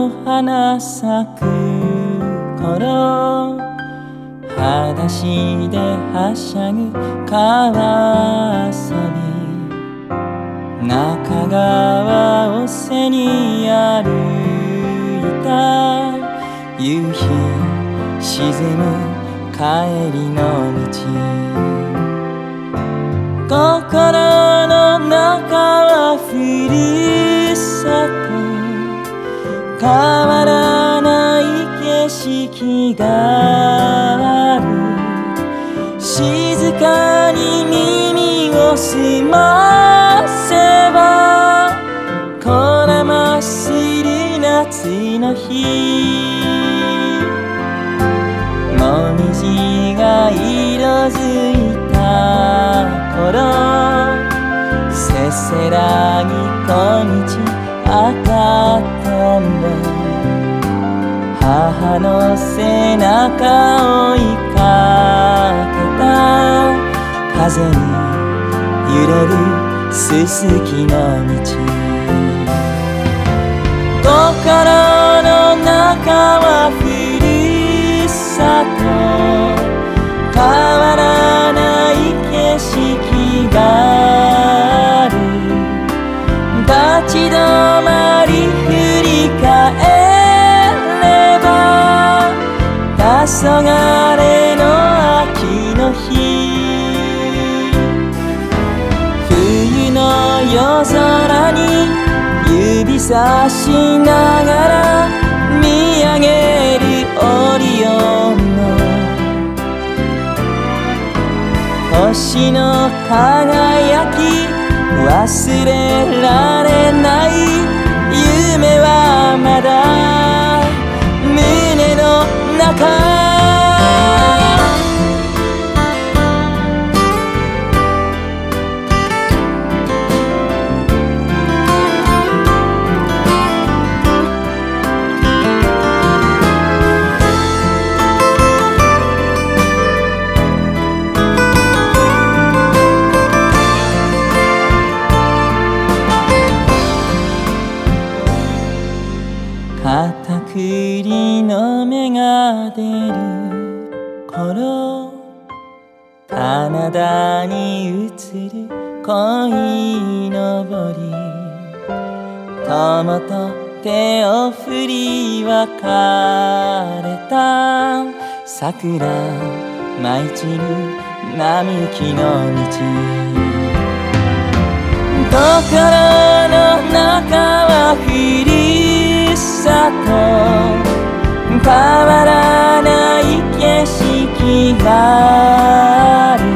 の花咲く頃、裸足ではしゃぐ川遊び、中川を背に歩いた。夕日沈む帰りの道、心の中はふるさと、変わらない景色がある。静かに耳を澄ませば、こだまする夏の日、もみじが色づいた頃、せせらぎ小道赤とんぼ、母の背中を追いかけた。風に揺れるすすきの道、心の中はふるさと、変わらない景色がある。立ち止まり振り返れば、黄昏の秋の日、冬の夜空に指さしながら見上げるオリオンの星の輝き、忘れられない夢はまだ胸の中。片栗の芽が出る頃、棚田に映る鯉のぼり、友と手を振り別れた。桜舞い散る並木の道、心の中はふるさと、変わらない景色がある。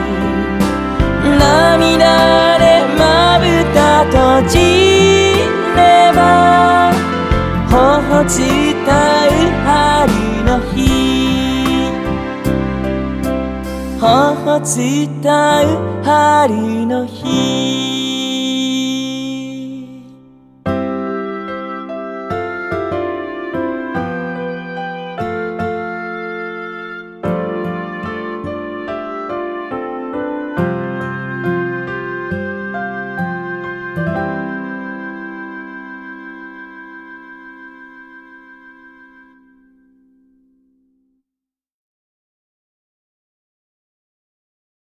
涙でまぶた閉じれば、頬伝う春の日、頬伝う春の日。